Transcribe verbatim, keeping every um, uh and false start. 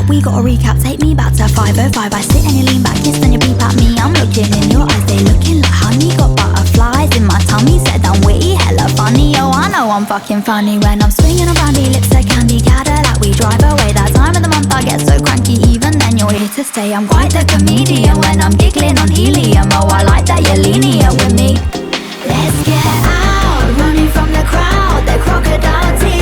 we got a recap, take me back to five oh five. I sit and you lean back, kiss and you beep at me. I'm looking in your eyes, they looking like honey. Got butterflies in my tummy, said I'm witty, hella funny. Oh, I know I'm fucking funny when I'm swinging around your lips, a candy Cadillac. We drive away, that time of the month I get so cranky. Even then you're here to stay, I'm quite the comedian when I'm giggling on helium. Oh, I like that you're lenient with me. Let's get out, running from the crowd, they're crocodile tears.